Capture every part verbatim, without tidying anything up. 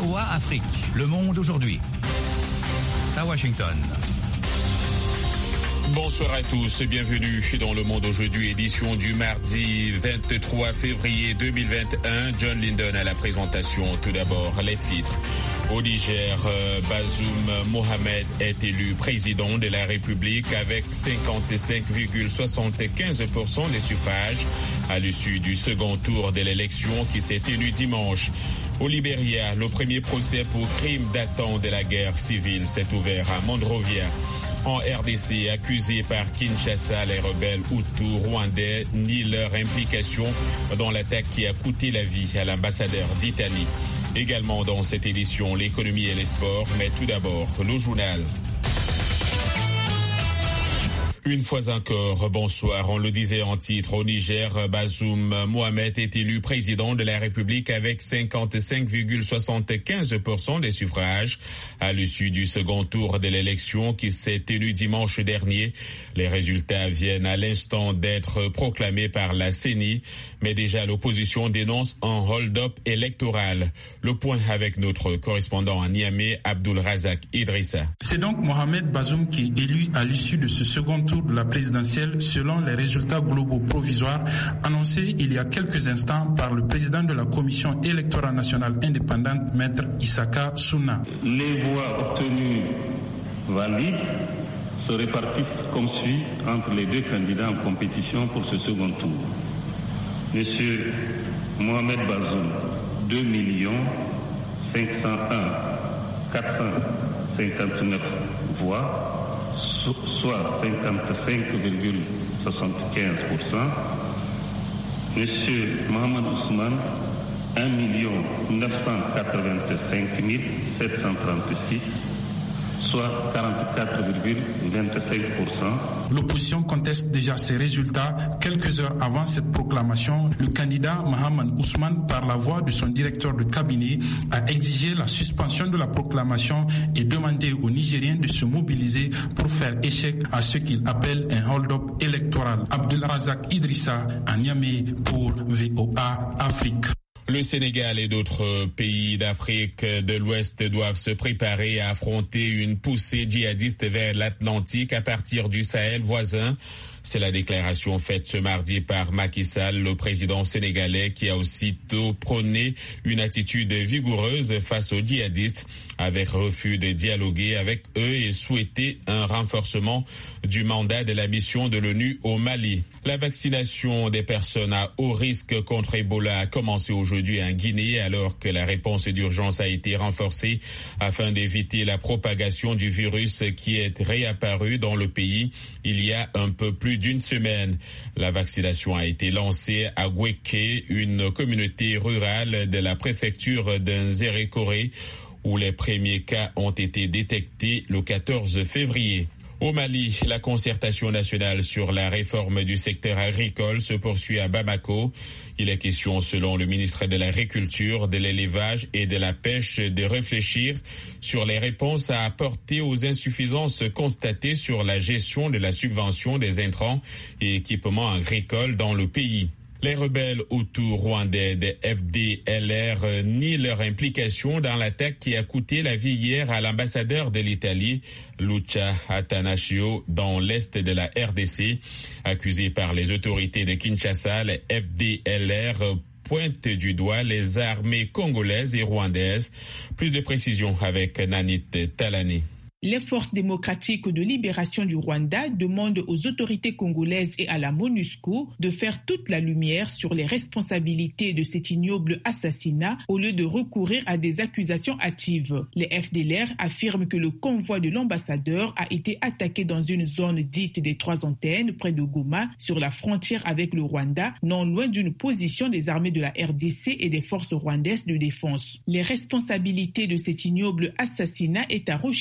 O A Afrique, Le Monde aujourd'hui. À Washington. Bonsoir à tous et bienvenue dans Le Monde aujourd'hui, édition du mardi vingt-trois février deux mille vingt et un. John Linden à la présentation. Tout d'abord, les titres. Au Niger, Bazoum Mohamed est élu président de la République avec cinquante-cinq virgule soixante-quinze pour cent des suffrages à l'issue du second tour de l'élection qui s'est tenu dimanche. Au Libéria, le premier procès pour crime datant de la guerre civile s'est ouvert à Monrovia. En R D C, accusés par Kinshasa, les rebelles Hutus rwandais nient leur implication dans l'attaque qui a coûté la vie à l'ambassadeur d'Italie. Également dans cette édition, l'économie et les sports, mais tout d'abord, le journal. Une fois encore, bonsoir. On le disait en titre, au Niger, Bazoum Mohamed est élu président de la République avec cinquante-cinq virgule soixante-quinze pour cent des suffrages à l'issue du second tour de l'élection qui s'est tenu dimanche dernier. Les résultats viennent à l'instant d'être proclamés par la C E N I, mais déjà l'opposition dénonce un hold-up électoral. Le point avec notre correspondant à Niamey, Abdul Razak Idrissa. C'est donc Mohamed Bazoum qui est élu à l'issue de ce second tour de la présidentielle selon les résultats globaux provisoires annoncés il y a quelques instants par le président de la Commission électorale nationale indépendante, Maître Issaka Souna. Les voix obtenues valides se répartissent comme suit entre les deux candidats en compétition pour ce second tour. Monsieur Mohamed Bazoum, deux millions cinq cent un mille quatre cent cinquante-neuf voix, soit cinquante-cinq virgule soixante-quinze pour cent. Monsieur Mohamed Ousmane, un million neuf cent quatre-vingt-cinq mille sept cent trente-six, soit quarante-quatre virgule vingt-cinq pour cent. L'opposition conteste déjà ces résultats. Quelques heures avant cette proclamation, le candidat Mohamed Ousmane, par la voix de son directeur de cabinet, a exigé la suspension de la proclamation et demandé aux Nigériens de se mobiliser pour faire échec à ce qu'il appelle un hold-up électoral. Abdelrazak Idrissa à Niamey pour V O A Afrique. Le Sénégal et d'autres pays d'Afrique de l'Ouest doivent se préparer à affronter une poussée djihadiste vers l'Atlantique à partir du Sahel voisin. C'est la déclaration faite ce mardi par Macky Sall, le président sénégalais, qui a aussitôt prôné une attitude vigoureuse face aux djihadistes, avec refus de dialoguer avec eux et souhaité un renforcement du mandat de la mission de l'ONU au Mali. La vaccination des personnes à haut risque contre Ebola a commencé aujourd'hui en Guinée, alors que la réponse d'urgence a été renforcée afin d'éviter la propagation du virus qui est réapparu dans le pays il y a un peu plus d'une semaine. La vaccination a été lancée à Gweke, une communauté rurale de la préfecture d'Nzérékoré, où les premiers cas ont été détectés le quatorze février. Au Mali, la concertation nationale sur la réforme du secteur agricole se poursuit à Bamako. Il est question, selon le ministre de l'Agriculture, de l'élevage et de la pêche, de réfléchir sur les réponses à apporter aux insuffisances constatées sur la gestion de la subvention des intrants et équipements agricoles dans le pays. Les rebelles Hutus rwandais de F D L R nient leur implication dans l'attaque qui a coûté la vie hier à l'ambassadeur de l'Italie, Luca Attanasio, dans l'est de la R D C. Accusé par les autorités de Kinshasa, les F D L R pointe du doigt les armées congolaises et rwandaises. Plus de précisions avec Nanit Talani. Les forces démocratiques de libération du Rwanda demandent aux autorités congolaises et à la MONUSCO de faire toute la lumière sur les responsabilités de cet ignoble assassinat au lieu de recourir à des accusations hâtives. Les F D L R affirment que le convoi de l'ambassadeur a été attaqué dans une zone dite des Trois Antennes, près de Goma, sur la frontière avec le Rwanda, non loin d'une position des armées de la R D C et des forces rwandaises de défense. Les responsabilités de cet ignoble assassinat est à rechercher dans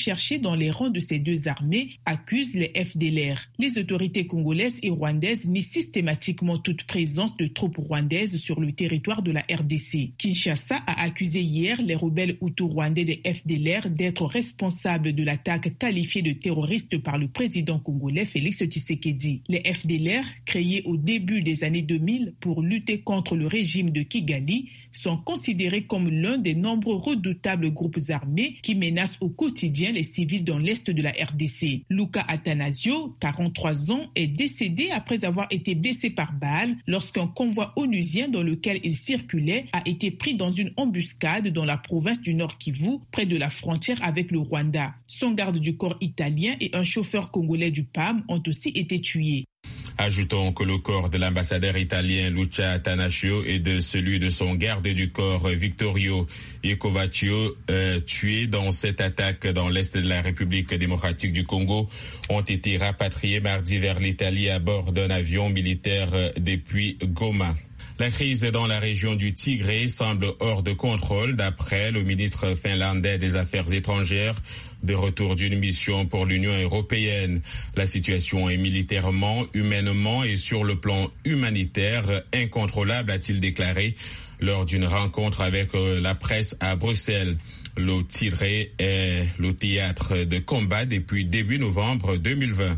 dans les rangs de ces deux armées, accusent les F D L R. Les autorités congolaises et rwandaises nient systématiquement toute présence de troupes rwandaises sur le territoire de la R D C. Kinshasa a accusé hier les rebelles hutus rwandais des F D L R d'être responsables de l'attaque qualifiée de terroriste par le président congolais Félix Tshisekedi. Les F D L R, créés au début des années deux mille pour lutter contre le régime de Kigali, sont considérés comme l'un des nombreux redoutables groupes armés qui menacent au quotidien les civils dans l'est de la R D C. Luka Atanasio, quarante-trois ans, est décédé après avoir été blessé par balle lorsqu'un convoi onusien dans lequel il circulait a été pris dans une embuscade dans la province du Nord Kivu, près de la frontière avec le Rwanda. Son garde du corps italien et un chauffeur congolais du P A M ont aussi été tués. Ajoutons que le corps de l'ambassadeur italien Luca Atanasio et de celui de son garde du corps Vittorio Iacovaccio, euh, tués dans cette attaque dans l'est de la République démocratique du Congo, ont été rapatriés mardi vers l'Italie à bord d'un avion militaire depuis Goma. La crise dans la région du Tigré semble hors de contrôle d'après le ministre finlandais des Affaires étrangères, de retour d'une mission pour l'Union européenne. La situation est militairement, humainement et sur le plan humanitaire incontrôlable, a-t-il déclaré lors d'une rencontre avec la presse à Bruxelles. Le Tigré est le théâtre de combat depuis début novembre deux mille vingt.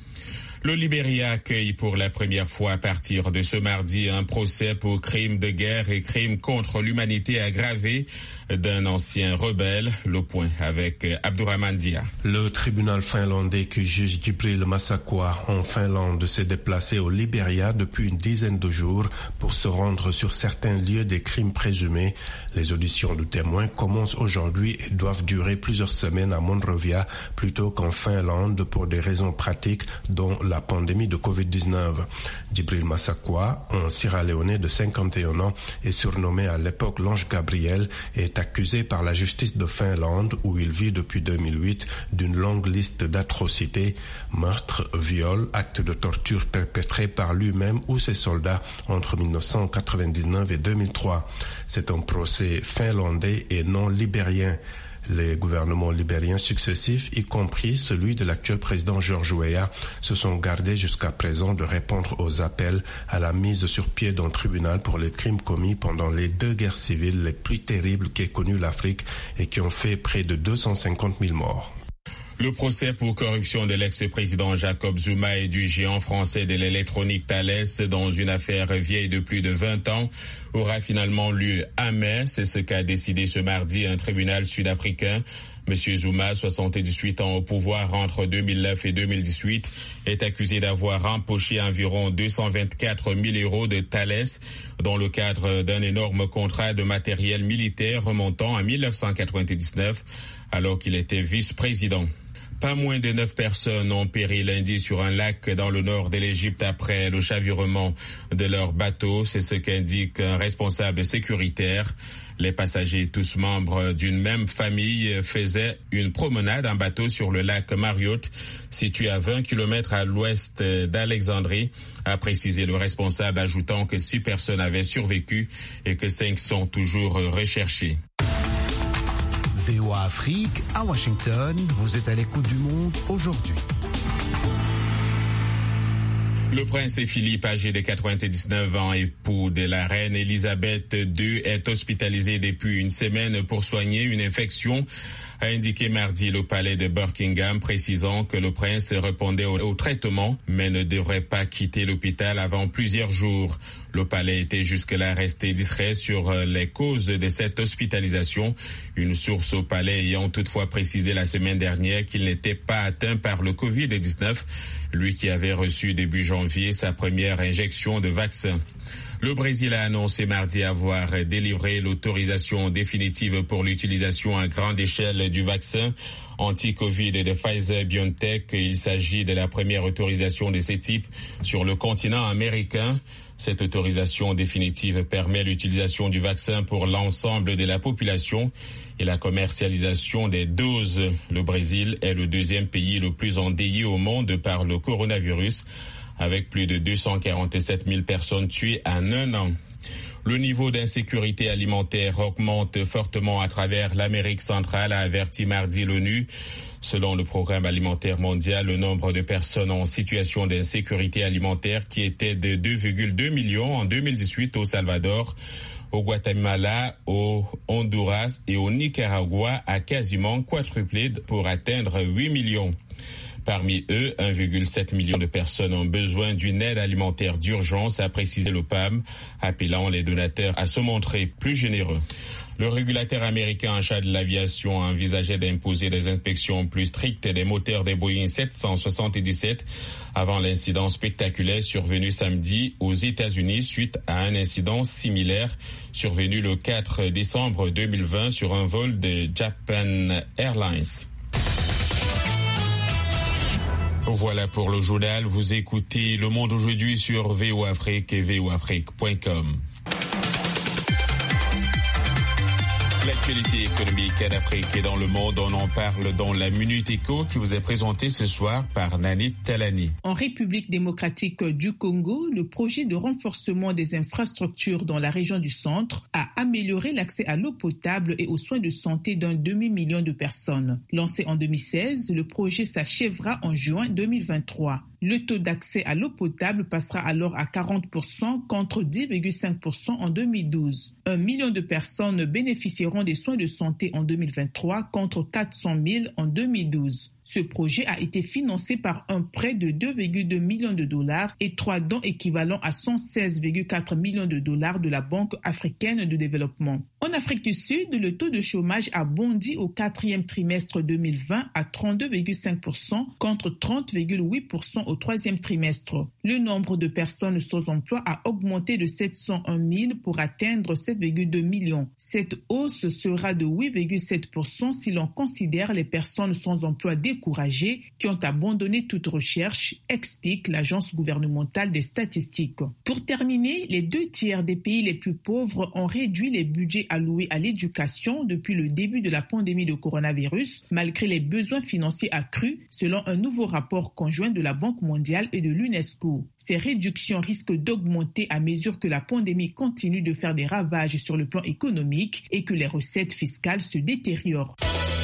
Le Libéria accueille pour la première fois à partir de ce mardi un procès pour crimes de guerre et crimes contre l'humanité aggravés d'un ancien rebelle. Le point avec Abdourahmane Dia. Le tribunal finlandais qui juge Djibril Massakwa en Finlande s'est déplacé au Libéria depuis une dizaine de jours pour se rendre sur certains lieux des crimes présumés. Les auditions de témoins commencent aujourd'hui et doivent durer plusieurs semaines à Monrovia plutôt qu'en Finlande pour des raisons pratiques dont la pandémie de covid dix-neuf. Djibril Massakwa, un Sierra-Léonais de cinquante et un ans, est surnommé à l'époque l'Ange Gabriel et est accusé par la justice de Finlande, où il vit depuis deux mille huit, d'une longue liste d'atrocités, meurtres, viols, actes de torture perpétrés par lui-même ou ses soldats entre mille neuf cent quatre-vingt-dix-neuf et deux mille trois. C'est un procès finlandais et non libérien. Les gouvernements libériens successifs, y compris celui de l'actuel président George Weah, se sont gardés jusqu'à présent de répondre aux appels à la mise sur pied d'un tribunal pour les crimes commis pendant les deux guerres civiles les plus terribles qu'ait connues l'Afrique et qui ont fait près de deux cent cinquante mille morts. Le procès pour corruption de l'ex-président Jacob Zuma et du géant français de l'électronique Thales dans une affaire vieille de plus de vingt ans aura finalement lieu à mai. C'est ce qu'a décidé ce mardi un tribunal sud-africain. Monsieur Zuma, soixante-dix-huit ans au pouvoir entre deux mille neuf et deux mille dix-huit, est accusé d'avoir empoché environ deux cent vingt-quatre mille euros de Thales dans le cadre d'un énorme contrat de matériel militaire remontant à mille neuf cent quatre-vingt-dix-neuf alors qu'il était vice-président. Pas moins de neuf personnes ont péri lundi sur un lac dans le nord de l'Égypte après le chavirement de leur bateau. C'est ce qu'indique un responsable sécuritaire. Les passagers, tous membres d'une même famille, faisaient une promenade en bateau sur le lac Mariotte, situé à vingt kilomètres à l'ouest d'Alexandrie, a précisé le responsable, ajoutant que six personnes avaient survécu et que cinq sont toujours recherchées. V O A Afrique, à Washington, vous êtes à l'écoute du monde aujourd'hui. Le prince Philippe, âgé de quatre-vingt-dix-neuf ans, époux de la reine Elisabeth deux, est hospitalisé depuis une semaine pour soigner une infection, a indiqué mardi le palais de Buckingham, précisant que le prince répondait au, au traitement, mais ne devrait pas quitter l'hôpital avant plusieurs jours. Le palais était jusque-là resté discret sur les causes de cette hospitalisation, une source au palais ayant toutefois précisé la semaine dernière qu'il n'était pas atteint par le covid dix-neuf, lui qui avait reçu début janvier sa première injection de vaccin. Le Brésil a annoncé mardi avoir délivré l'autorisation définitive pour l'utilisation à grande échelle du vaccin anti-Covid de Pfizer-BioNTech. Il s'agit de la première autorisation de ce type sur le continent américain. Cette autorisation définitive permet l'utilisation du vaccin pour l'ensemble de la population et la commercialisation des doses. Le Brésil est le deuxième pays le plus endeuillé au monde par le coronavirus, avec plus de deux cent quarante-sept mille personnes tuées en un an. Le niveau d'insécurité alimentaire augmente fortement à travers l'Amérique centrale, a averti mardi l'ONU. Selon le Programme alimentaire mondial, le nombre de personnes en situation d'insécurité alimentaire qui était de deux virgule deux millions en deux mille dix-huit au Salvador, au Guatemala, au Honduras et au Nicaragua a quasiment quadruplé pour atteindre huit millions. Parmi eux, un virgule sept million de personnes ont besoin d'une aide alimentaire d'urgence, a précisé le P A M, appelant les donateurs à se montrer plus généreux. Le régulateur américain en charge de l'aviation a envisagé d'imposer des inspections plus strictes des moteurs des Boeing sept cent soixante-dix-sept avant l'incident spectaculaire survenu samedi aux États-Unis suite à un incident similaire survenu le quatre décembre deux mille vingt sur un vol de Japan Airlines. Voilà pour le journal. Vous écoutez Le Monde aujourd'hui sur V O Afrique et v o afrique point com. L'actualité économique en Afrique et dans le monde, on en parle dans la Minute Éco qui vous est présentée ce soir par Nani Talani. En République démocratique du Congo, le projet de renforcement des infrastructures dans la région du centre a amélioré l'accès à l'eau potable et aux soins de santé d'un demi-million de personnes. Lancé en deux mille seize, le projet s'achèvera en juin deux mille vingt-trois. Le taux d'accès à l'eau potable passera alors à quarante pour cent contre dix virgule cinq pour cent en deux mille douze. Un million de personnes bénéficieront des soins de santé en deux mille vingt-trois contre quatre cent mille en deux mille douze. Ce projet a été financé par un prêt de deux virgule deux millions de dollars et trois dons équivalents à cent seize virgule quatre millions de dollars de la Banque africaine de développement. En Afrique du Sud, le taux de chômage a bondi au quatrième trimestre deux mille vingt à trente-deux virgule cinq pour cent contre trente virgule huit pour cent au troisième trimestre. Le nombre de personnes sans emploi a augmenté de sept cent un mille pour atteindre sept virgule deux millions. Cette hausse sera de huit virgule sept pour cent si l'on considère les personnes sans emploi découragés qui ont abandonné toute recherche, explique l'agence gouvernementale des statistiques. Pour terminer, les deux tiers des pays les plus pauvres ont réduit les budgets alloués à l'éducation depuis le début de la pandémie de coronavirus, malgré les besoins financiers accrus, selon un nouveau rapport conjoint de la Banque mondiale et de l'UNESCO. Ces réductions risquent d'augmenter à mesure que la pandémie continue de faire des ravages sur le plan économique et que les recettes fiscales se détériorent.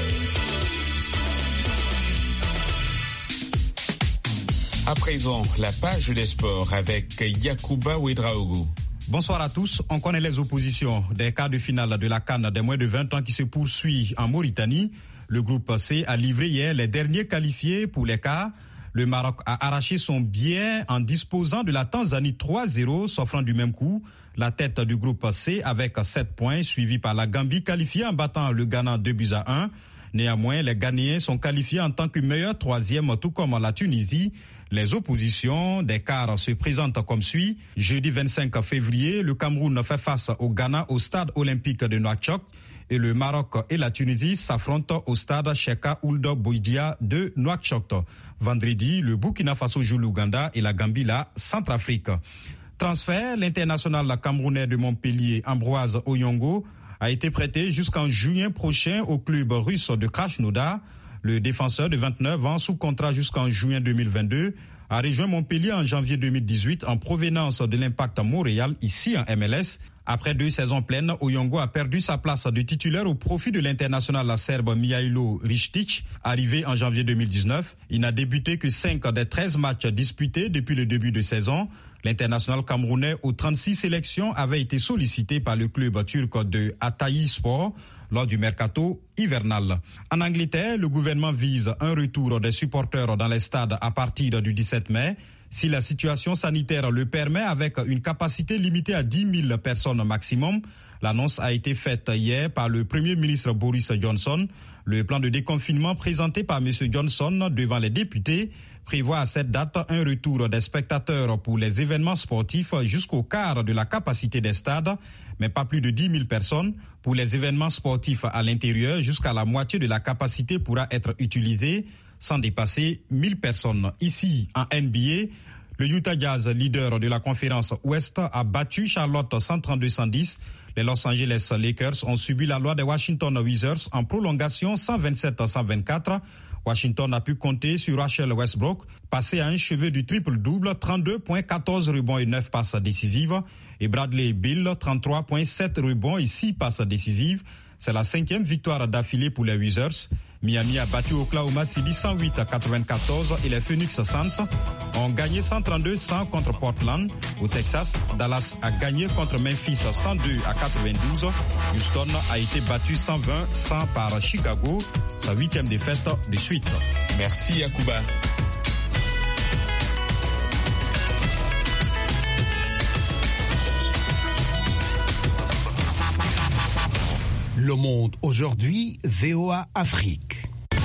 À présent, la page des sports avec Yacouba Ouedraogo. Bonsoir à tous. On connaît les oppositions des quarts de finale de la CAN des moins de vingt ans qui se poursuit en Mauritanie. Le groupe C a livré hier les derniers qualifiés pour les quarts. Le Maroc a arraché son billet en disposant de la Tanzanie trois zéro, s'offrant du même coup la tête du groupe C avec sept points, suivi par la Gambie qualifiée en battant le Ghana deux buts à un. Néanmoins, les Ghanéens sont qualifiés en tant que meilleur troisième, tout comme la Tunisie. Les oppositions des quarts se présentent comme suit. Jeudi vingt-cinq février, le Cameroun fait face au Ghana au stade olympique de Nouakchott et le Maroc et la Tunisie s'affrontent au stade Cheka Ould Bouidia de Nouakchott. Vendredi, le Burkina Faso joue l'Ouganda et la Gambie la Centrafrique. Transfert, l'international camerounais de Montpellier, Ambroise Oyongo, a été prêté jusqu'en juin prochain au club russe de Krasnodar. Le défenseur de vingt-neuf ans, sous contrat jusqu'en juin deux mille vingt-deux, a rejoint Montpellier en janvier deux mille dix-huit en provenance de l'Impact Montréal, ici en M L S. Après deux saisons pleines, Oyongo a perdu sa place de titulaire au profit de l'international serbe Mihailo Ristic, arrivé en janvier deux mille dix-neuf. Il n'a débuté que cinq des treize matchs disputés depuis le début de saison. L'international camerounais aux trente-six sélections avait été sollicité par le club turc de Hatay Sport lors du mercato hivernal. En Angleterre, le gouvernement vise un retour des supporters dans les stades à partir du dix-sept mai. Si la situation sanitaire le permet, avec une capacité limitée à dix mille personnes maximum. L'annonce a été faite hier par le Premier ministre Boris Johnson. Le plan de déconfinement présenté par M. Johnson devant les députés prévoit à cette date un retour des spectateurs pour les événements sportifs jusqu'au quart de la capacité des stades, mais pas plus de dix mille personnes. Pour les événements sportifs à l'intérieur, jusqu'à la moitié de la capacité pourra être utilisée sans dépasser mille personnes. Ici, en N B A, le Utah Jazz, leader de la conférence Ouest, a battu Charlotte cent trente-deux à cent dix. Les Los Angeles Lakers ont subi la loi des Washington Wizards en prolongation cent vingt-sept à cent vingt-quatre. Washington a pu compter sur Russell Westbrook, passé à un chevet du triple-double, trente-deux virgule quatorze rebonds et neuf passes décisives, et Bradley Beal, trente-trois virgule sept rebonds et six passes décisives. C'est la cinquième victoire d'affilée pour les Wizards. Miami a battu Oklahoma City cent huit à quatre-vingt-quatorze et les Phoenix Suns ont gagné cent trente-deux à cent contre Portland. Au Texas, Dallas a gagné contre Memphis cent deux à quatre-vingt-douze. Houston a été battu cent vingt à cent par Chicago, sa huitième défaite de suite. Merci Yacouba. Le Monde aujourd'hui, V O A Afrique.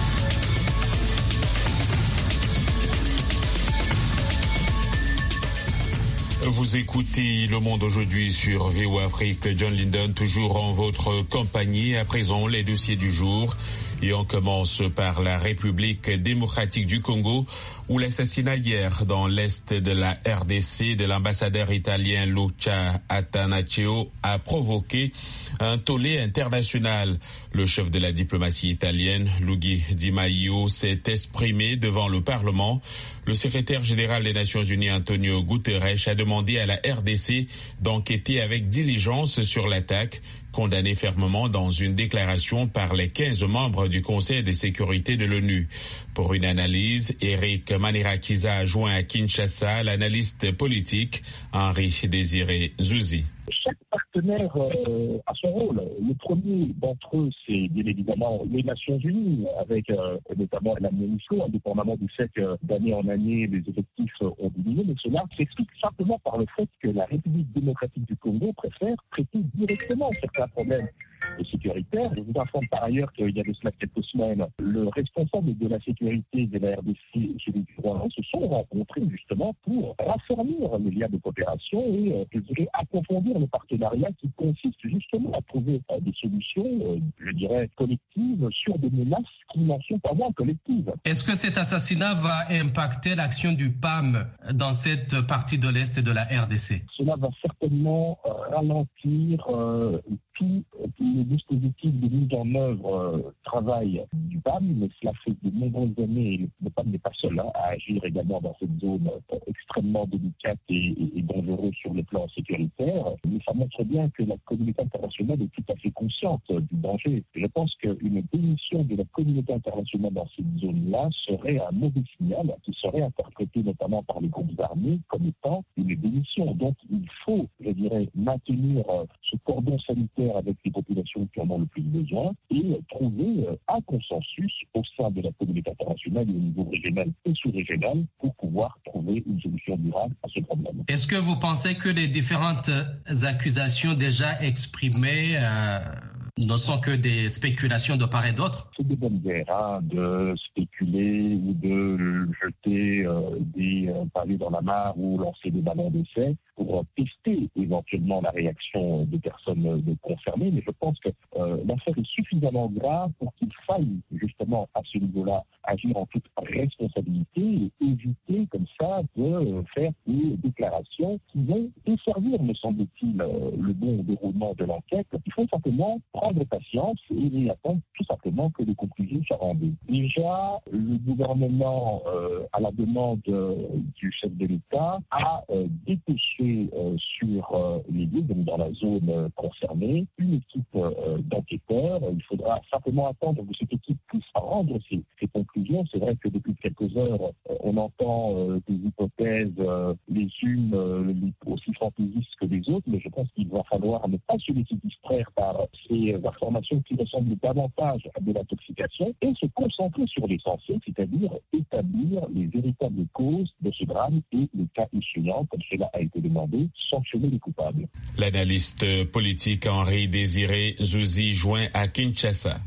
Vous écoutez Le Monde aujourd'hui sur V O A Afrique. John Linden, toujours en votre compagnie. À présent, les dossiers du jour. Et on commence par la République démocratique du Congo, où l'assassinat hier dans l'est de la R D C de l'ambassadeur italien Luca Attanasio a provoqué un tollé international. Le chef de la diplomatie italienne, Luigi Di Maio, s'est exprimé devant le Parlement. Le secrétaire général des Nations Unies, Antonio Guterres, a demandé à la R D C d'enquêter avec diligence sur l'attaque, condamné fermement dans une déclaration par les quinze membres du Conseil de sécurité de l'ONU. Pour une analyse, Eric Manirakiza a joint à Kinshasa l'analyste politique Henri Désiré Zouzi. Chaque partenaire euh, a son rôle. Le premier d'entre eux, c'est bien évidemment les Nations Unies, avec euh, notamment la MONUSCO, indépendamment du fait que d'année en année, les effectifs ont diminué. Mais cela s'explique simplement par le fait que la République démocratique du Congo préfère traiter directement certains problèmes sécuritaires. Je vous informe par ailleurs qu'il y a de cela quelques semaines, le responsable de la sécurité de la R D C et celui du Rwanda se sont rencontrés justement pour raffermir les liens de coopération et, euh, je dirais, approfondir le partenariat qui consiste justement à trouver euh, des solutions, euh, je dirais, collectives sur des menaces qui n'en sont pas moins collectives. Est-ce que cet assassinat va impacter l'action du P A M dans cette partie de l'Est de la R D C? Cela va certainement euh, ralentir euh, tout le dispositif de mise en œuvre euh, travail du P A M, mais cela fait de nombreuses années, et le P A M n'est pas seul hein, à agir également dans cette zone euh, extrêmement délicate et, et, et dangereuse sur le plan sécuritaire. Mais ça montre bien que la communauté internationale est tout à fait consciente euh, du danger. Je pense qu'une démission de la communauté internationale dans cette zone-là serait un mauvais signal qui serait interprété notamment par les groupes armés comme étant une démission. Donc il faut, je dirais, maintenir euh, ce cordon sanitaire avec les populations qui en ont le plus besoin et trouver un consensus au sein de la communauté internationale et au niveau régional et sous-régional pour pouvoir trouver une solution durable à ce problème. Est-ce que vous pensez que les différentes accusations déjà exprimées euh, ne sont que des spéculations de part et d'autre? C'est de bonne guerre hein, de spéculer ou de jeter euh, des euh, pavés dans la mare ou lancer des ballons d'essai pour tester éventuellement la réaction des personnes concernées. Mais je pense que euh, l'affaire est suffisamment grave pour qu'il faille justement à ce niveau-là agir en toute responsabilité et éviter comme ça de faire des déclarations qui vont desservir, me semble-t-il, le bon déroulement de l'enquête. Il faut simplement prendre patience et attendre tout simplement que les conclusions soient rendues. Déjà, le gouvernement, euh, à la demande euh, du chef de l'État, a euh, dépêché euh, sur euh, les lieux, donc dans la zone euh, concernée, une équipe euh, d'enquêteurs. Il faudra simplement attendre que cette équipe puisse rendre ses, ses conclusions. C'est vrai que depuis quelques heures, euh, on entend euh, des hypothèses, euh, les unes euh, aussi fantaisistes que les autres, mais je pense qu'il va falloir ne pas se laisser distraire par ces informations qui ressemblent davantage à de l'intoxication et se concentrer sur l'essentiel, c'est-à-dire établir les véritables causes de ce drame et, le cas échéant, comme cela a été demandé, sanctionner les coupables. L'analyste politique Henri Désiré Zouzi joint à Kinshasa.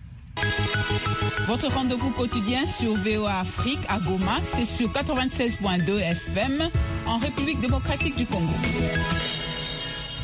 Votre rendez-vous quotidien sur V O A Afrique à Goma, c'est sur quatre-vingt-seize virgule deux F M en République démocratique du Congo.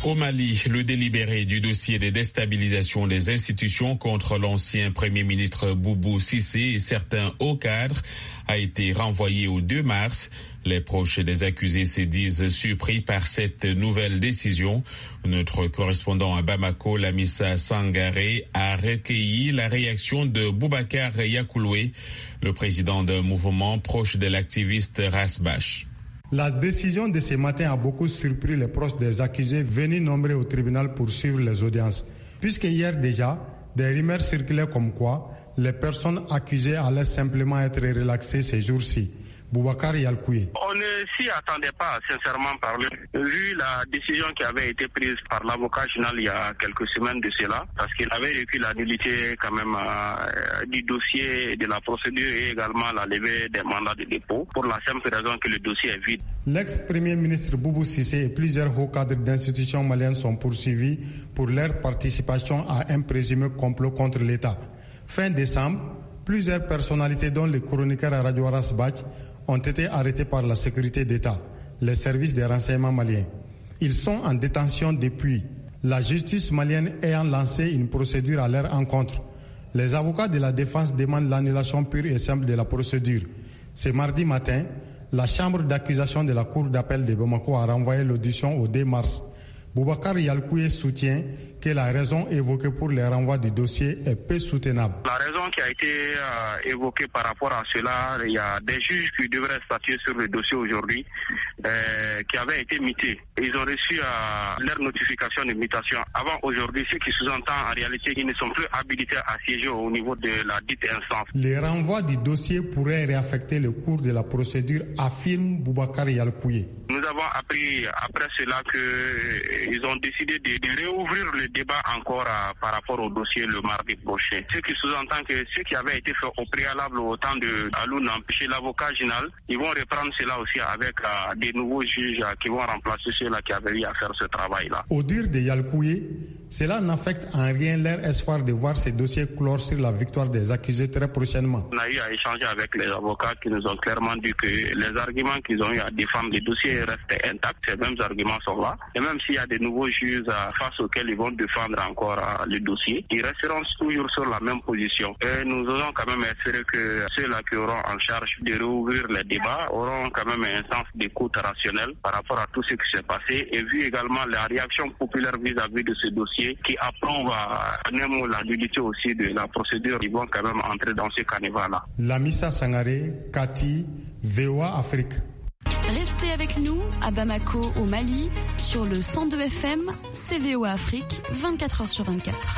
Au Mali, le délibéré du dossier de déstabilisation des institutions contre l'ancien Premier ministre Boubou Cissé et certains hauts cadres a été renvoyé au deux mars. Les proches des accusés se disent surpris par cette nouvelle décision. Notre correspondant à Bamako, Lamissa Sangaré, a recueilli la réaction de Boubacar Yakouloué, le président d'un mouvement proche de l'activiste Rasbach. La décision de ce matin a beaucoup surpris les proches des accusés venus nombreux au tribunal pour suivre les audiences. Puisque hier déjà, des rumeurs circulaient comme quoi les personnes accusées allaient simplement être relaxées ces jours-ci. Boubacar Yalkoué. On ne s'y attendait pas, sincèrement parlé, vu la décision qui avait été prise par l'avocat général il y a quelques semaines de cela, parce qu'il avait requis la nullité quand même euh, du dossier et de la procédure et également la levée des mandats de dépôt, pour la simple raison que le dossier est vide. L'ex-premier ministre Boubou Cissé et plusieurs hauts cadres d'institutions maliennes sont poursuivis pour leur participation à un présumé complot contre l'État. Fin décembre, plusieurs personnalités dont le chroniqueur à Radio Rasbach ont été arrêtés par la sécurité d'État, les services des renseignements maliens. Ils sont en détention depuis, la justice malienne ayant lancé une procédure à leur encontre. Les avocats de la défense demandent l'annulation pure et simple de la procédure. Ce mardi matin, la chambre d'accusation de la cour d'appel de Bamako a renvoyé l'audition au deux mars. Boubacar Yalkoué soutient que la raison évoquée pour le renvoi du dossier est peu soutenable. La raison qui a été euh, évoquée par rapport à cela, il y a des juges qui devraient statuer sur le dossier aujourd'hui, euh, qui avaient été mutés. Ils ont reçu euh, leur notification de mutation avant aujourd'hui, ce qui sous-entend en réalité qu'ils ne sont plus habilités à siéger au niveau de la dite instance. Le renvoi du dossier pourrait réaffecter le cours de la procédure, affirme Boubacar Yalkoué. Nous avons appris après cela qu'ils ont décidé de, de réouvrir le débat encore à, par rapport au dossier le mardi prochain. Ce qui sous-entend que ce qui avait été fait au préalable au temps de Aloun chez l'avocat général, ils vont reprendre cela aussi avec euh, des nouveaux juges euh, qui vont remplacer ceux-là qui avaient eu à faire ce travail-là. Au dire de Yalkoué, cela n'affecte en rien leur espoir de voir ces dossiers clore sur la victoire des accusés très prochainement. On a eu à échanger avec les avocats qui nous ont clairement dit que les arguments qu'ils ont eu à défendre les dossiers restent intacts. Ces mêmes arguments sont là. Et même s'il y a des nouveaux juges euh, face auxquels ils vont défendre encore euh, le dossier, ils resteront toujours sur la même position. Et nous allons quand même espérer que ceux-là qui auront en charge de réouvrir les débats auront quand même un sens d'écoute rationnel par rapport à tout ce qui s'est passé et vu également la réaction populaire vis-à-vis de ce dossier qui approuve à Nemo la nullité aussi de la procédure. Ils vont quand même entrer dans ce carnaval-là. Lamissa Sangaré, Cathy, V O A Afrique. Restez avec nous à Bamako au Mali sur le cent deux F M, c'est V O A Afrique, vingt-quatre heures sur vingt-quatre.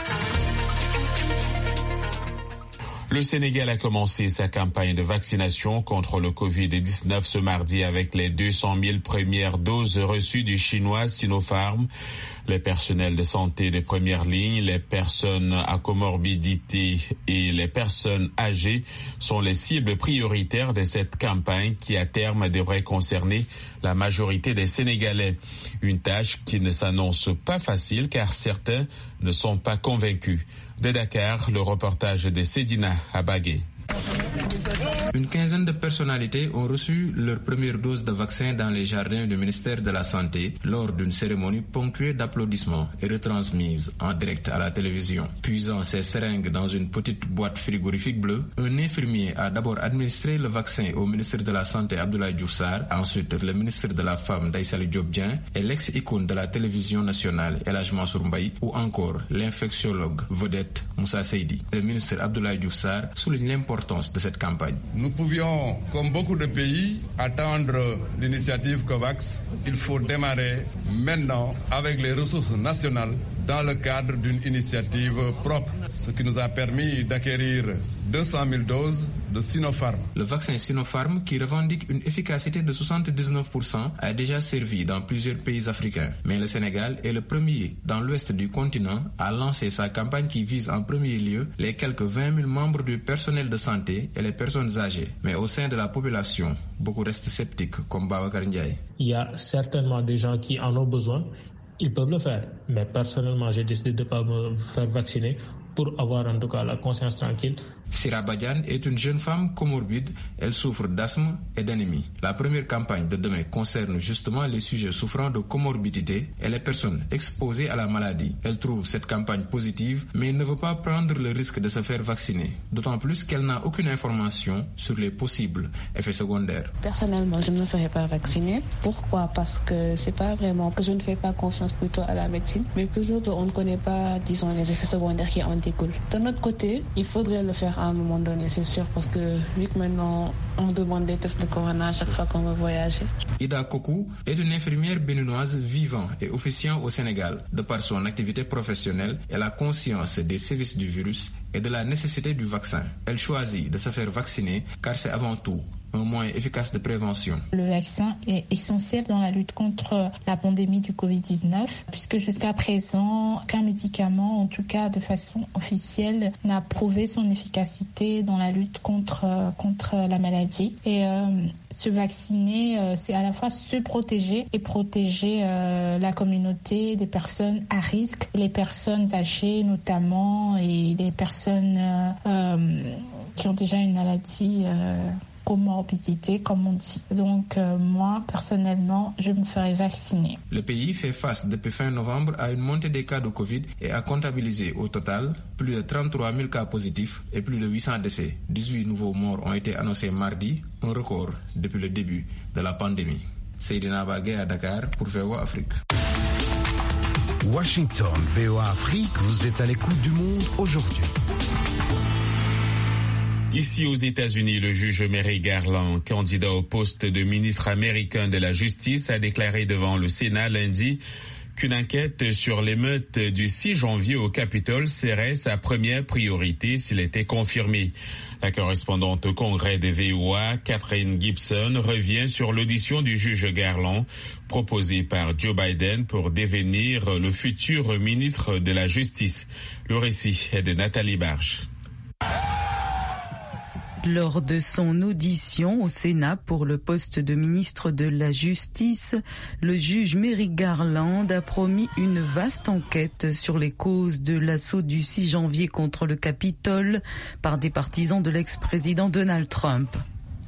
Le Sénégal a commencé sa campagne de vaccination contre le covid dix-neuf ce mardi avec les deux cent mille premières doses reçues du chinois Sinopharm. Les personnels de santé de première ligne, les personnes à comorbidité et les personnes âgées sont les cibles prioritaires de cette campagne qui à terme devrait concerner la majorité des Sénégalais. Une tâche qui ne s'annonce pas facile car certains ne sont pas convaincus. De Dakar, le reportage de Sedina Abagué. Une quinzaine de personnalités ont reçu leur première dose de vaccin dans les jardins du ministère de la Santé lors d'une cérémonie ponctuée d'applaudissements et retransmise en direct à la télévision. Puisant ses seringues dans une petite boîte frigorifique bleue, un infirmier a d'abord administré le vaccin au ministre de la Santé Abdoulaye Diouf Sarr, ensuite le ministre de la Femme Aïssa Diop Dieng et l'ex-icône de la télévision nationale El Hadj Mansour Mbaye ou encore l'infectiologue vedette Moussa Seydi. Le ministre Abdoulaye Diouf Sarr souligne l'importance de cette campagne. Nous pouvions, comme beaucoup de pays, attendre l'initiative COVAX. Il faut démarrer maintenant avec les ressources nationales dans le cadre d'une initiative propre, ce qui nous a permis d'acquérir deux cent mille doses de Sinopharm. Le vaccin Sinopharm, qui revendique une efficacité de soixante-dix-neuf pour cent, a déjà servi dans plusieurs pays africains. Mais le Sénégal est le premier dans l'ouest du continent à lancer sa campagne qui vise en premier lieu les quelques vingt mille membres du personnel de santé et les personnes âgées. Mais au sein de la population, beaucoup restent sceptiques, comme Babacar Ndiaye. Il y a certainement des gens qui en ont besoin. Ils peuvent le faire, mais personnellement, j'ai décidé de ne pas me faire vacciner pour avoir en tout cas la conscience tranquille Sira Badiane est une jeune femme comorbide. Elle souffre d'asthme et d'anémie. La première campagne de demain concerne justement les sujets souffrant de comorbidité et les personnes exposées à la maladie. Elle trouve cette campagne positive, mais ne veut pas prendre le risque de se faire vacciner. D'autant plus qu'elle n'a aucune information sur les possibles effets secondaires. Personnellement, je ne me ferai pas vacciner. Pourquoi? Parce que c'est pas vraiment que je ne fais pas confiance plutôt à la médecine, mais plutôt qu'on ne connaît pas, disons, les effets secondaires qui en découlent. D'un autre côté, il faudrait le faire à un moment donné, c'est sûr, parce que vu que maintenant on demande des tests de corona à chaque fois qu'on veut voyager. Ida Kokou est une infirmière béninoise vivant et officiant au Sénégal. De par son activité professionnelle, elle a conscience des sévices du virus et de la nécessité du vaccin. Elle choisit de se faire vacciner car c'est avant tout un moyen efficace de prévention. Le vaccin est essentiel dans la lutte contre la pandémie du covid dix-neuf, puisque jusqu'à présent, aucun médicament, en tout cas de façon officielle, n'a prouvé son efficacité dans la lutte contre, contre la maladie. Et euh, se vacciner, euh, c'est à la fois se protéger et protéger euh, la communauté des personnes à risque, les personnes âgées notamment, et les personnes euh, euh, qui ont déjà une maladie euh, comorbidité, comme on dit. Donc, euh, moi, personnellement, je me ferai vacciner. Le pays fait face depuis fin novembre à une montée des cas de Covid et a comptabilisé au total plus de trente-trois mille cas positifs et plus de huit cents décès. dix-huit nouveaux morts ont été annoncés mardi, un record depuis le début de la pandémie. Seydina Bagé à Dakar pour V O A Afrique. Washington, V O A Afrique, vous êtes à l'écoute du monde aujourd'hui. Ici aux États-Unis, le juge Merrick Garland, candidat au poste de ministre américain de la Justice, a déclaré devant le Sénat lundi qu'une enquête sur l'émeute du six janvier au Capitole serait sa première priorité s'il était confirmé. La correspondante au Congrès de V O A, Catherine Gibson, revient sur l'audition du juge Garland, proposée par Joe Biden pour devenir le futur ministre de la Justice. Le récit est de Nathalie Barge. Lors de son audition au Sénat pour le poste de ministre de la Justice, le juge Merrick Garland a promis une vaste enquête sur les causes de l'assaut du six janvier contre le Capitole par des partisans de l'ex-président Donald Trump.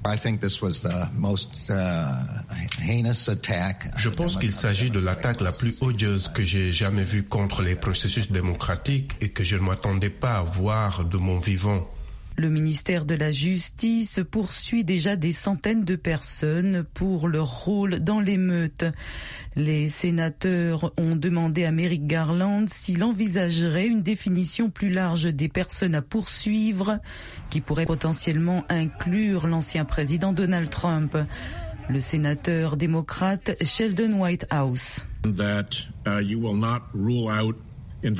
Je pense qu'il s'agit de l'attaque la plus odieuse que j'ai jamais vue contre les processus démocratiques et que je ne m'attendais pas à voir de mon vivant. Le ministère de la Justice poursuit déjà des centaines de personnes pour leur rôle dans l'émeute. Les sénateurs ont demandé à Merrick Garland s'il envisagerait une définition plus large des personnes à poursuivre, qui pourrait potentiellement inclure l'ancien président Donald Trump. Le sénateur démocrate Sheldon Whitehouse. That, uh, you will not rule out Vous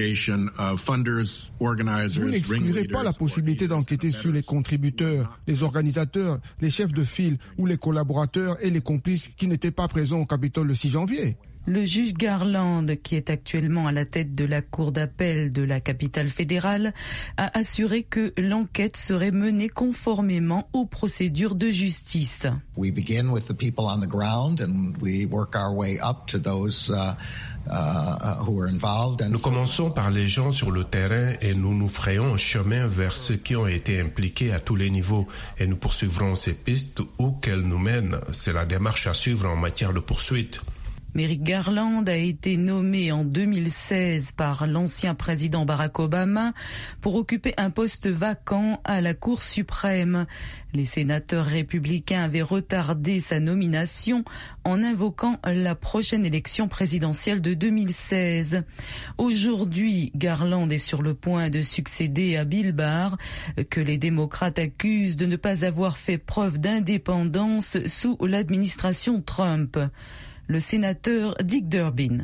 n'exclurez pas la possibilité d'enquêter sur les contributeurs, les organisateurs, les chefs de file ou les collaborateurs et les complices qui n'étaient pas présents au Capitole le six janvier. Le juge Garland, qui est actuellement à la tête de la cour d'appel de la capitale fédérale, a assuré que l'enquête serait menée conformément aux procédures de justice. We begin with the people on the ground and we work our way up to those uh, uh, who are involved. Nous commençons par les gens sur le terrain et nous nous frayons un chemin vers ceux qui ont été impliqués à tous les niveaux et nous poursuivrons ces pistes où qu'elles nous mènent. C'est la démarche à suivre en matière de poursuite. Merrick Garland a été nommé en deux mille seize par l'ancien président Barack Obama pour occuper un poste vacant à la Cour suprême. Les sénateurs républicains avaient retardé sa nomination en invoquant la prochaine élection présidentielle de deux mille seize. Aujourd'hui, Garland est sur le point de succéder à Bill Barr, que les démocrates accusent de ne pas avoir fait preuve d'indépendance sous l'administration Trump. Le sénateur Dick Durbin.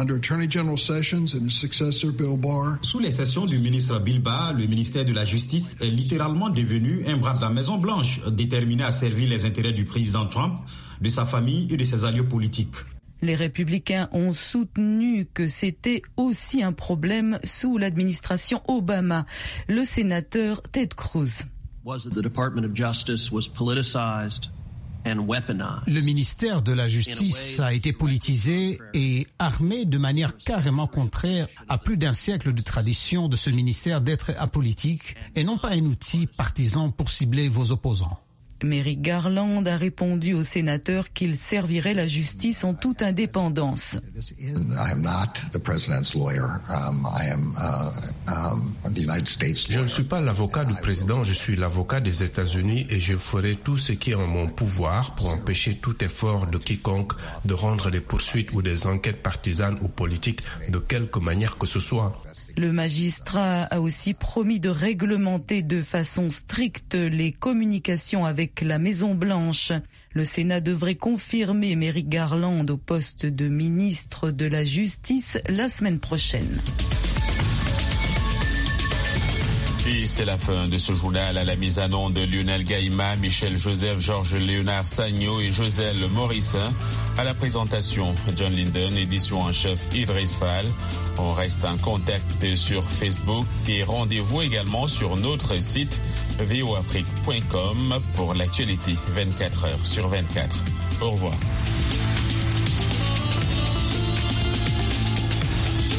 Sous les sessions du ministre Bill Barr, le ministère de la Justice est littéralement devenu un bras de la Maison-Blanche, déterminé à servir les intérêts du président Trump, de sa famille et de ses alliés politiques. Les républicains ont soutenu que c'était aussi un problème sous l'administration Obama. Le sénateur Ted Cruz. Was it the Department of Justice was politicized? Le ministère de la Justice a été politisé et armé de manière carrément contraire à plus d'un siècle de tradition de ce ministère d'être apolitique et non pas un outil partisan pour cibler vos opposants. Merrick Garland a répondu aux sénateurs qu'il servirait la justice en toute indépendance. Je ne suis pas l'avocat du président, je suis l'avocat des États-Unis et je ferai tout ce qui est en mon pouvoir pour empêcher tout effort de quiconque de rendre des poursuites ou des enquêtes partisanes ou politiques de quelque manière que ce soit. Le magistrat a aussi promis de réglementer de façon stricte les communications avec la Maison-Blanche. Le Sénat devrait confirmer Merrick Garland au poste de ministre de la Justice la semaine prochaine. Et c'est la fin de ce journal. À la mise en onde de Lionel Gaïma, Michel Joseph, Georges Léonard Sagno et Joselle Morissin. À la présentation, John Linden, édition en chef Idriss Fall. On reste en contact sur Facebook et rendez-vous également sur notre site v o afrique point com pour l'actualité vingt-quatre heures sur vingt-quatre. Au revoir.